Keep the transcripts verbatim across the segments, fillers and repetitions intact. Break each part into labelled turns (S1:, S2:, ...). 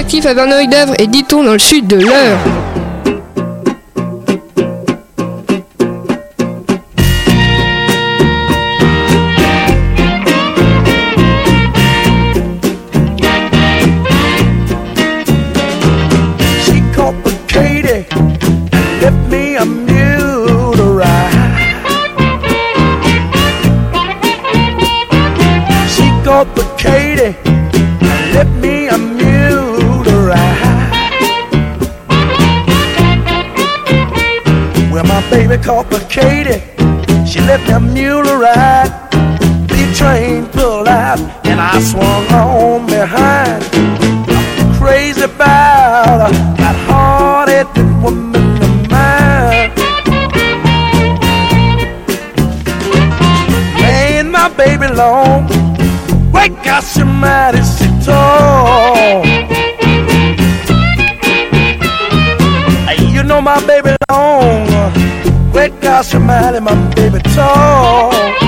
S1: actif à Verneuil-d'Avre et Diton dans le sud de l'Eure.
S2: Katie, let me a mule to ride. Well, my baby called for Katie, she let me a mule to ride. The train pulled out and I swung on behind. I'm crazy about that hard-headed woman of mine. Laying my baby long. Wake up, she mighty she tall. You know my baby long. Wake up, she mighty, my baby tall.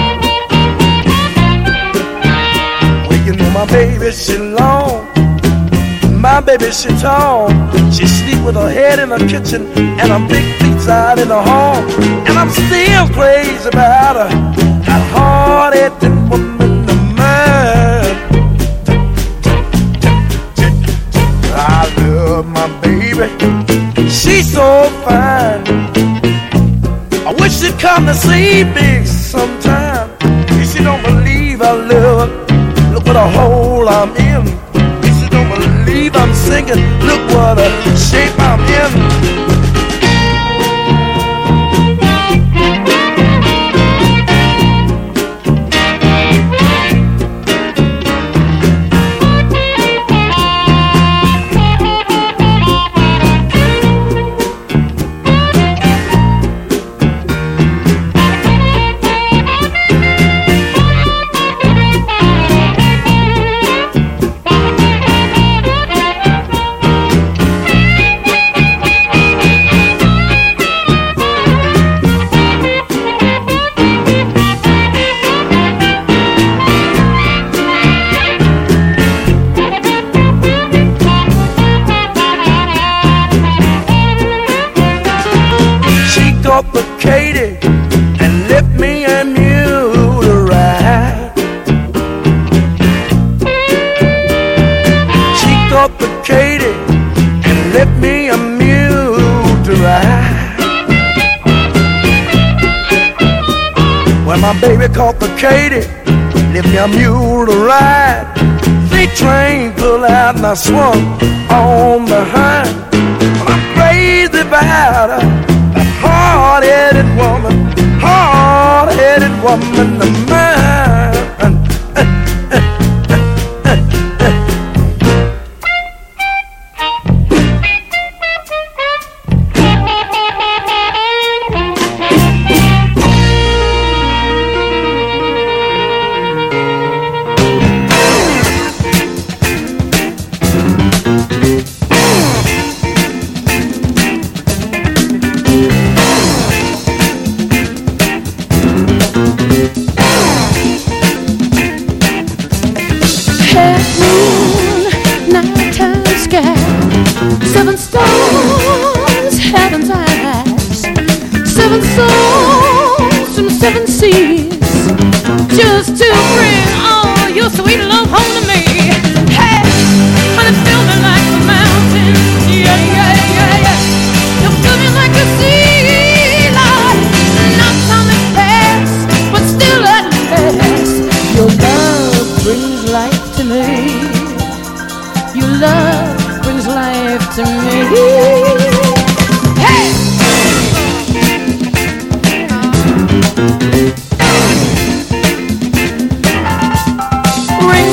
S2: Well, you know my baby she long. My baby she tall. She sleep with her head in the kitchen and her big feet out in the hall. And I'm still crazy about her, that hard-headed woman. I love my baby, she's so fine. I wish she'd come to see me sometime. If she don't believe I love her, look what a hole I'm in. If she don't believe I'm singing, look what a shape I'm in. Katie, and let me a mule to ride. She got the Katie, and let me a mule to ride. When my baby caught the Katie, let me a mule to ride. The train pulled out and I swung on behind. I'm crazy about her, hard-headed woman, hard-headed woman of mine.
S3: Seven stars, heaven's eyes. Seven souls from seven seas, just to bring all your sweet love home to me. Hey, honey, fill me like the mountains. Yeah, yeah, yeah, yeah. You fill me like the sea, Lord. Not only past, but still at last. Your love brings life to me. Your love brings life to me. Hey! Ring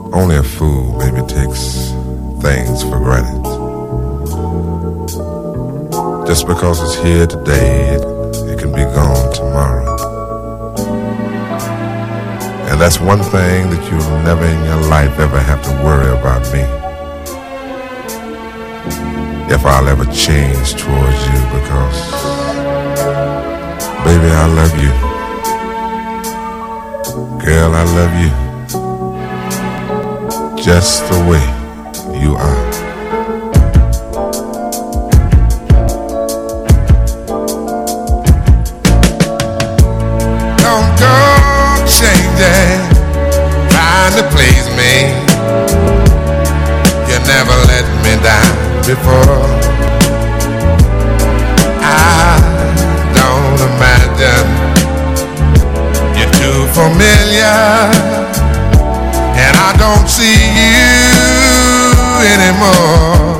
S4: Only a fool maybe takes things for granted. Just because it's here today, it, it can be gone tomorrow. And that's one thing that you'll never in your life ever have to worry about me. If I'll ever change towards you, because baby, I love you. Girl, I love you. Just the way you are. Don't go changing, trying to please me. You never let me down before. I don't imagine you're too familiar, and I don't see you anymore.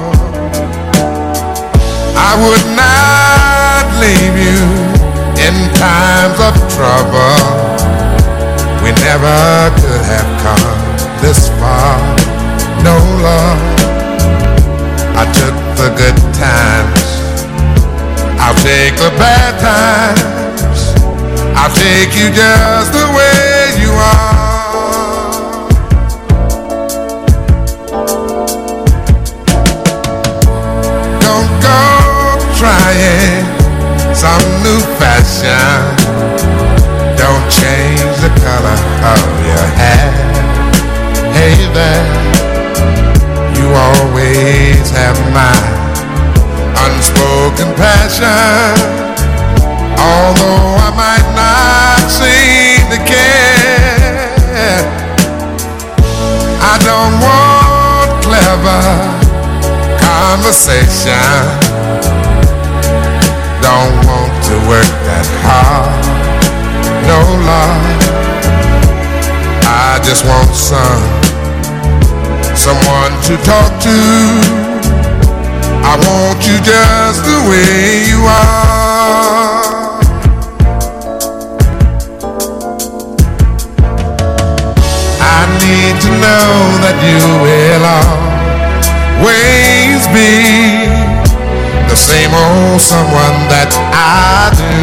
S4: I would not leave you in times of trouble. We never could have come this far, no love. I took the good times, I'll take the bad times. I'll take you just the way you are. Don't go trying some new fashion. Don't change the color of your hair. Hey there, you always have my unspoken passion. Although I might not seem to care, I don't want clever conversation. Don't want to work that hard, no love. I just want some, someone to talk to. I want you just the way you are. I need to know that you will always be the same old someone that I do.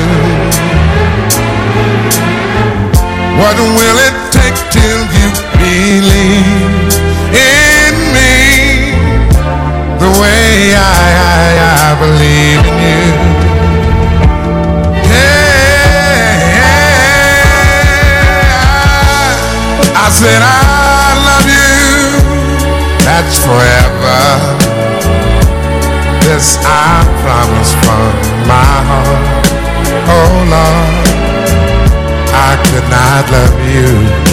S4: What will it take till you believe in me the way I, I, I believe in you? Hey, I, I said I love you, that's forever. This I promise from my heart. Oh Lord, I could not love you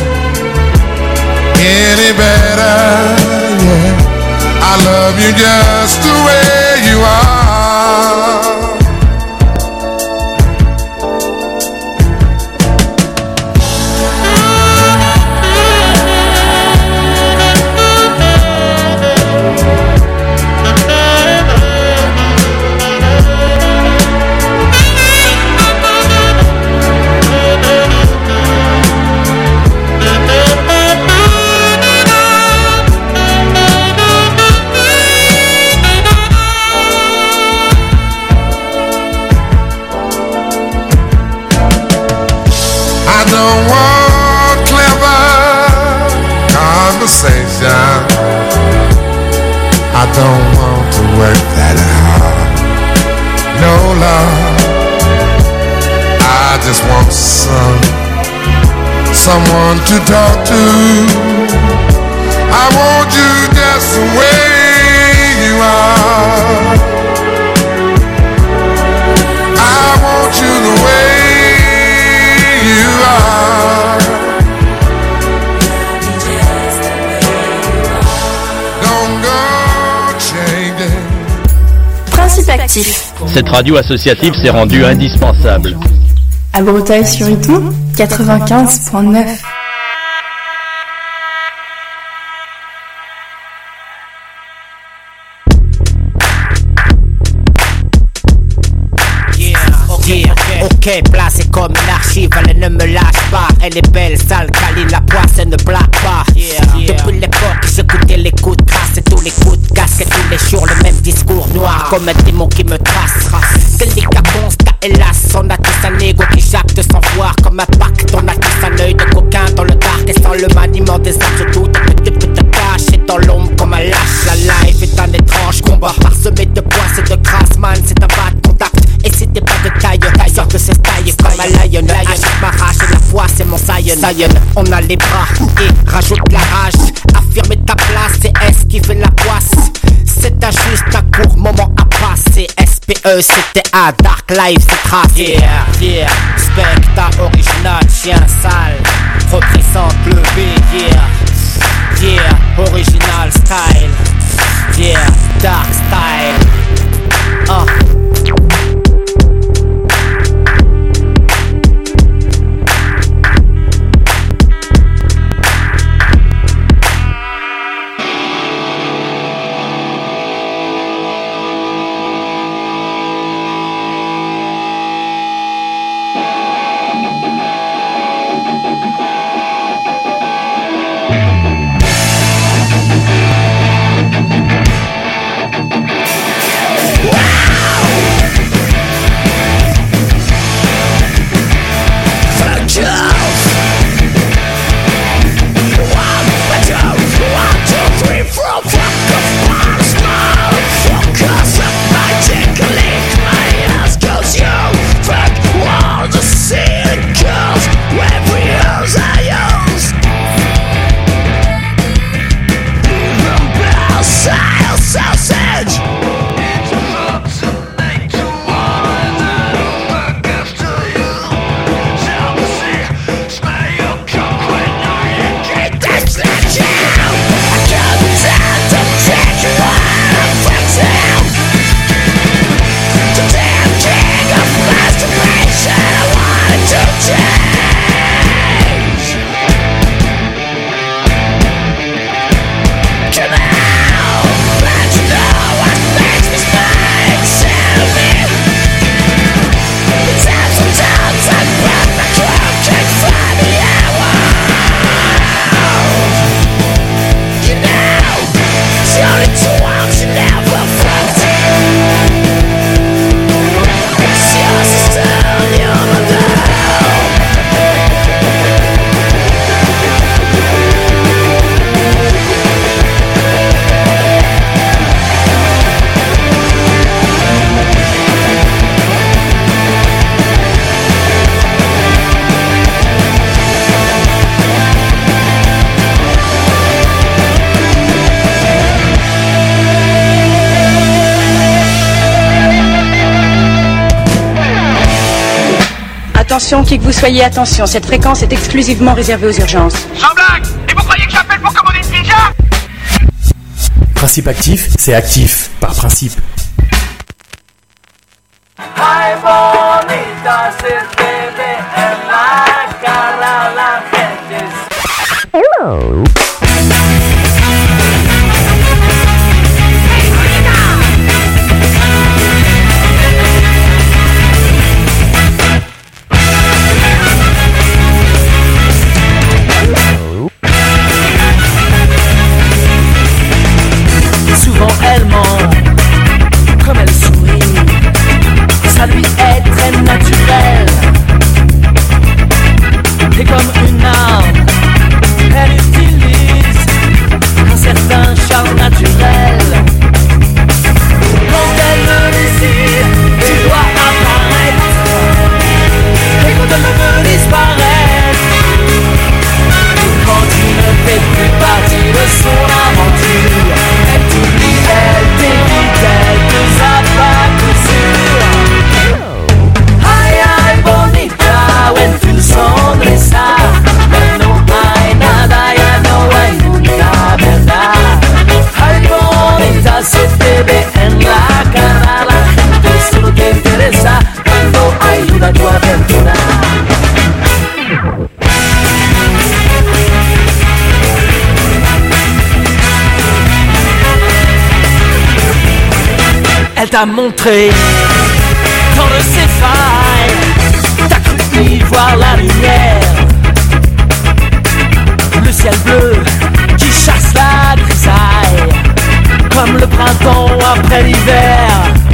S4: any better, yeah. I love you just the way you are. I don't want clever conversation. I don't want to work that hard, no love. I just want some, someone to talk to. I want you just the way you are. I want you the way you are. Don't go changing.
S5: Principe actif.
S6: Cette radio associative s'est rendue indispensable.
S5: À Breteuil sur Iton, quatre-vingt-quinze point neuf.
S7: Ok, placée comme une archive, elle ne me lâche pas. Elle est belle, sale, câline, la poisse, elle ne blague pas. Yeah, yeah. Depuis l'époque comme un démon qui me trace. Délicat constat, hélas, on a tous un ego qui jacte sans voir comme un pacte. On a tous un œil de coquin dans le dark et sans le maniement des arts. Je doute que tu peux te cacher dans l'ombre comme un lâche. La life est un étrange combat parsemé de points et de crasse, man, c'est un bas de contact. Et si t'es pas de taille, taille, sort que c'est taille comme un lion. Achète ma rage et la foi, c'est mon Zion. Zion, on a les bras et rajoute la rage. Affirmer ta place et esquiver la poisse. C'est un juste un court moment à passer. S P E, c'était un Dark Life, c'est tracé. Yeah, yeah, spectre original, chien sale. Représente le B, yeah. Yeah, original style. Yeah, dark style. Uh.
S8: Attention, qui que vous soyez, attention, cette fréquence est exclusivement réservée aux urgences.
S2: Sans blague! Et vous croyez que j'appelle pour commander une pizza?
S9: Principe actif, c'est actif, par principe.
S2: Ay, bonita, se te ve en la cara la gente. Hello.
S10: Souvent elle ment, comme elle sourit, ça lui est très naturel. Et comme une arme, elle utilise un certain charme naturel. Quand elle le désire, tu dois apparaître. Et quand elle veut disparaître, quand tu ne fais plus partie de son aventure, elle t'oublie, elle t'évite, elle te zappe à coup sûr. Ay, ay, bonita, when tu sonrisa, ya no hay nada, ya no hay nunca verdad. Ay, bonita, se te ve en la cara, la gente solo te interesa cuando ayuda a tu aventura. Elle t'a montré dans de ses failles, t'as cru y voir la lumière, le ciel bleu qui chasse la grisaille, comme le printemps après l'hiver.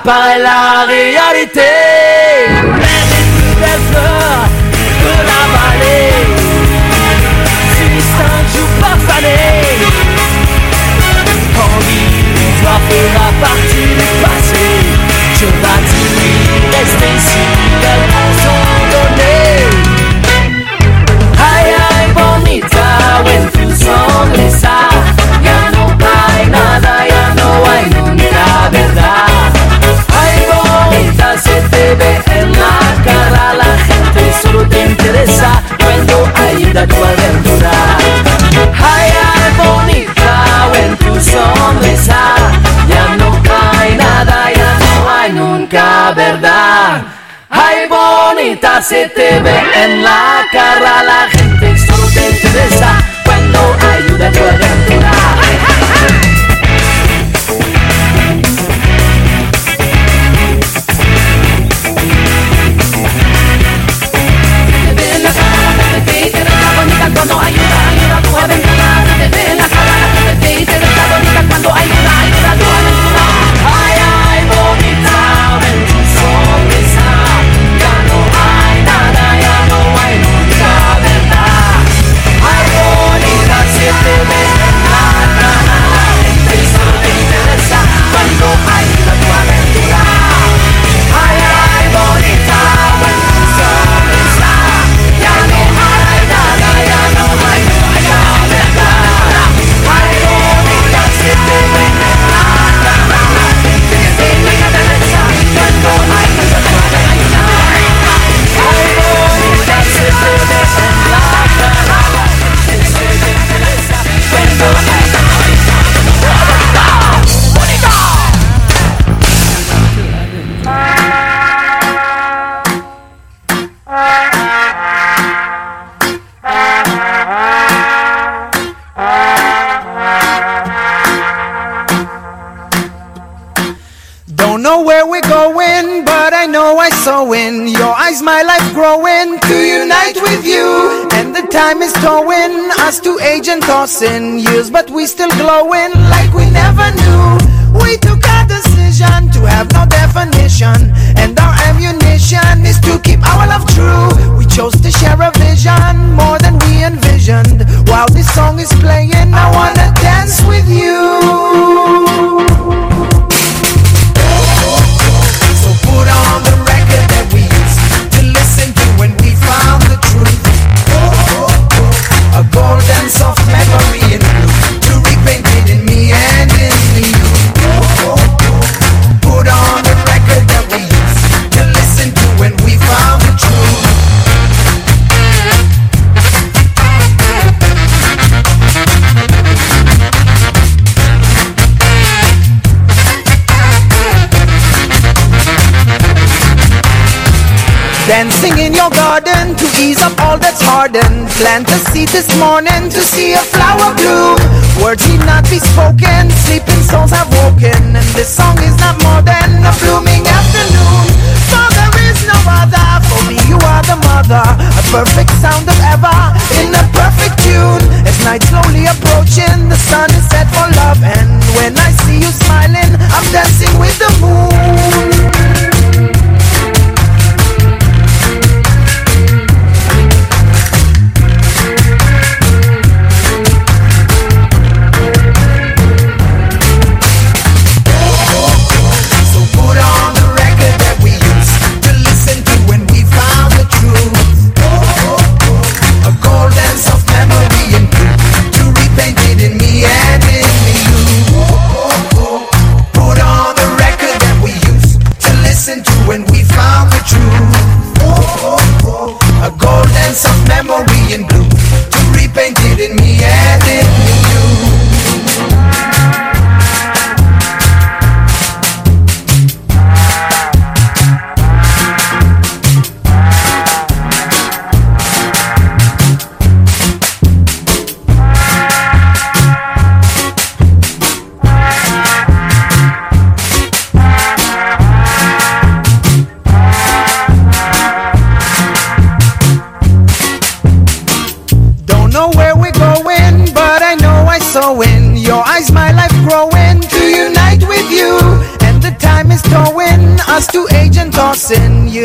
S10: apparaît la réalité. Les plus belles fleurs de la vallée finissent un jour par faner. Quand l'illusoire fera partie du passé, je bâtis rester ici, tellement sont donnés. Ay, ay, bonita, when tu sonrisa, ya no hay nada, ya no hay nunca verdad. Ay, bonita, se te ve en la cara, la gente solo te interesa cuando ayuda a tu aventura. Ay, ay, bonita, when tu sonrisa, ya no hay nada, ya no hay nunca verdad. Ay, bonita, se te ve en la cara, la gente solo te interesa cuando ayuda a tu aventura. Cuando ayuda, ayuda a tu aventura. Se te ve en la cara, la gente te interesa bonita cuando ayuda, ayuda a tu aventura. Ay, ay, bonita, ven tu sonrisa. Ya no hay nada, ya no hay nunca verdad. Ay, bonita, se te ve en la cara, la gente solo te interesa cuando ayuda a tu aventura. Ay, ay, bonita, ven tu sonrisa. Ya no hay nada, ya no hay nunca verdad. Ay, bonita, se te ve en la cara, la gente te interesa cuando ayuda a tu aventura. Ay, bonita, se te ve en la cara, la gente te interesa cuando ayuda a tu
S2: Don't know where we're going, but I know I saw in your eyes my life growing to unite with you. And the time is towing us to age and tossing years, but we still glowing like we never knew. We took a decision to have no definition, and our ammunition is to keep our love true. We chose to share a vision more than we envisioned. While this song is playing, I wanna dance with you. Put on the record that we used to listen to when we found the truth. A golden soft memory in blue to repaint it in me and in you. Put on the record that we used to listen to when we found the truth. Dancing in your garden to ease up all that's hardened. Plant a seed this morning to see a flower bloom. Words need not be spoken, sleeping souls have woken. And this song is not more than a blooming afternoon. For there is no other, for me you are the mother. A perfect sound of ever, in a perfect tune. As night slowly approaching, the sun is set for love. And when I see you smiling, I'm dancing with the moon.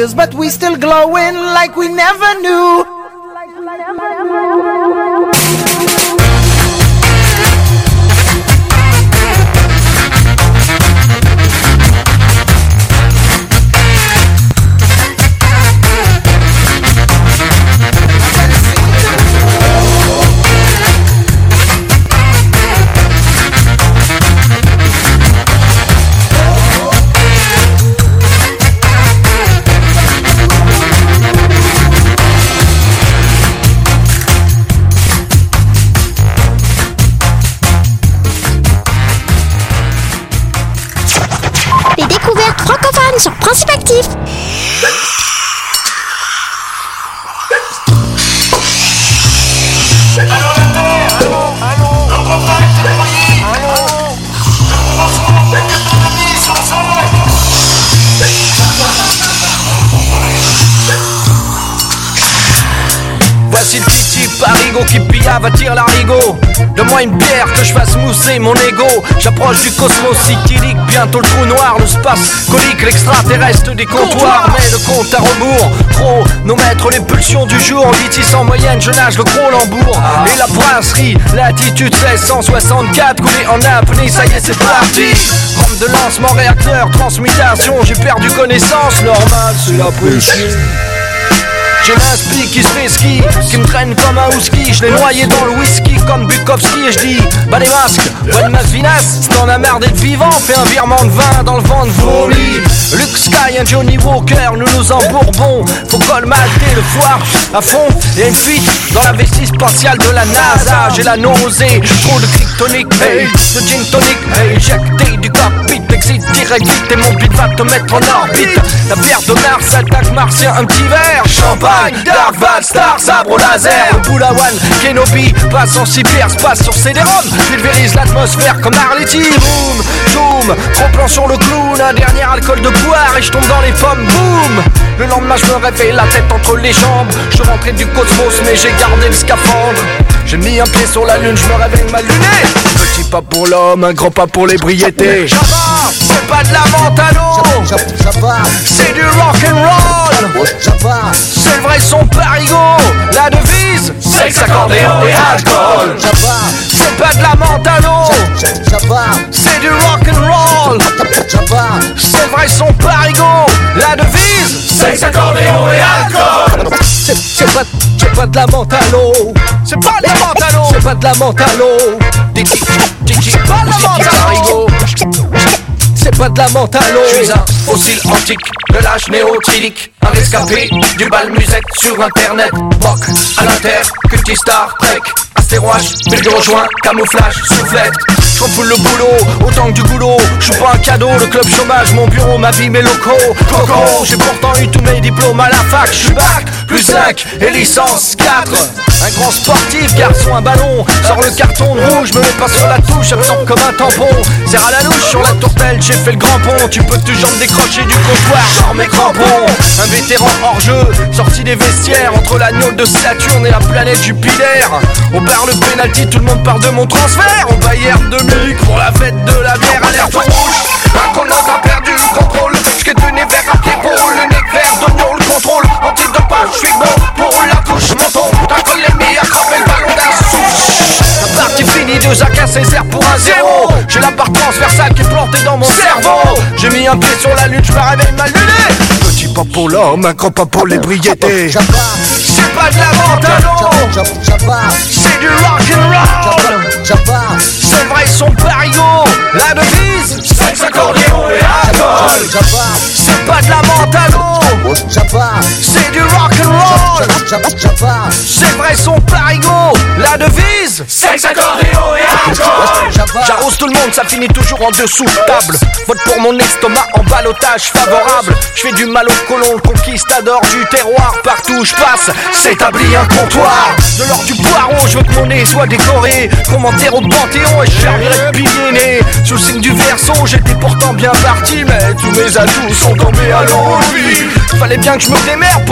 S2: years, but we still glowing like we never knew.
S11: Les découvertes francophones sur Principe Actif.
S12: Voici le petit parigo qui pillave attire l'arigot. Donne-moi une bière que je fasse mousser mon ego. J'approche du cosmos cyclique, bientôt le trou noir, le space colique, l'extraterrestre des comptoirs. Mais le compte à rebours, chronomètre les pulsions du jour. huit six en moyenne, je nage le Cro-Lambourg. Et la brasserie, latitude seize cent soixante-quatre, coulé en apnée, ça y est c'est parti. Rampe de lancement, réacteur, transmutation. J'ai perdu connaissance, normal c'est la poésie. J'ai l'inspi qui se fait ski, qui me traîne comme un husky. Je l'ai noyé dans le whisky comme Bukowski. Et je dis, bah les masques, bonne masse vinasse. Si t'en as marre d'être vivant, fais un virement de vin dans le vent de vomi. Luke Sky, un Johnny Walker, nous nous embourbons. Faut colmater le foire à fond. Y'a une fuite dans la vessie spatiale de la NASA. J'ai la nausée, trop de kryptonique, hey, de gin tonic, hey, éjecté du cockpit. Exit direct vite et mon beat va te mettre en orbite. La bière de Mars attaque martien, un petit verre. Champagne, Dark Val, Star, sabre au laser. Le Boulawan, Kenobi, passe en cyberspace sur C D-ROM. Pulvérise l'atmosphère comme Arletty. Boom, zoom, gros plan sur le clown. Un dernier alcool de poire et je tombe dans les pommes. Boum. Le lendemain je me réveille la tête entre les jambes. Je suis rentré du cosmos mais j'ai gardé le scaphandre. J'ai mis un pied sur la lune, je me réveille mal luné. Petit pas pour l'homme, un grand pas pour l'ébriété. Java, c'est pas de la menthe à l'eau. C'est du rock'n'roll. C'est le vrai son parigo. La devise, sexe, accordéon et alcool. C'est pas de la menthe à l'eau. C'est du rock'n'roll. C'est le vrai son parigo. La devise, sexe, accordéon et alcool. C'est, c'est pas, c'est pas de la menthe à l'eau. C'est pas de la menthe à l'eau. C'est pas de la menthe à l'eau. C'est pas de la menthe à l'eau. C'est pas de la menthe à l'eau. Je suis un fossile antique de l'âge néotrilique. Un rescapé du bal musette sur internet. Rock à l'inter, culti Star Trek. Astéroche, bulle de rejoint, camouflage, soufflette. J'refoule le boulot, autant que du boulot. J'suis pas un cadeau, le club chômage, mon bureau, ma vie, mes locaux. Coco, j'ai pourtant eu tous mes diplômes à la fac. J'suis bac, plus cinq et licence quatre. Un grand sportif, garçon, un ballon. Sors le carton de rouge, me mets pas sur la touche, absorbe comme un tampon. Serre à la louche sur la tourtelle, j'ai fait le grand pont. Tu peux toujours me décrocher du comptoir, genre mes crampons. Un vétéran hors jeu, sorti des vestiaires. Entre l'agneau de Saturne et la planète Jupiter. On barre le penalty, tout le monde parle de mon transfert. Au Bayern de Munich pour la fête de la bière. Alerte rouge, un commande a perdu le contrôle. J'qu'ai donné vers à pied pour le nez vert d'oignon. Le contrôle, antidopage, j'suis bon pour la couche. Menton, d'un col l'ennemi a crampé le ballon d'un souffle. La partie finie, deux A K Césaire pour un zéro. J'ai la barre transversale qui est plantée dans mon cerveau. J'ai mis un pied sur la lune, j'me réveille mal luné. Petit pas pour l'homme, un grand pas pour l'ébriété. C'est pas de la menthe à l'eau. C'est du rock'n'roll. C'est le vrai son parigo. La devise, sexe, accordéon et alcool. C'est pas de la menthe à l'eau. C'est du rock'n'roll. C'est le vrai son parigo. La devise, sexe, accordéon et alcool. J'arrose tout le monde, ça finit toujours en dessous de table. Vote pour mon estomac en ballottage favorable. Je fais du mal au colon, le conquistador du terroir. Partout où je passe, s'établit un comptoir. De l'or du poireau, je veux que mon nez soit décoré. Commentaire au Panthéon et je servirai de pilier né. Sous le signe du Verseau, j'étais pourtant bien parti. Mais tous mes atouts sont tombés à l'eau. Fallait bien que je me démerde pour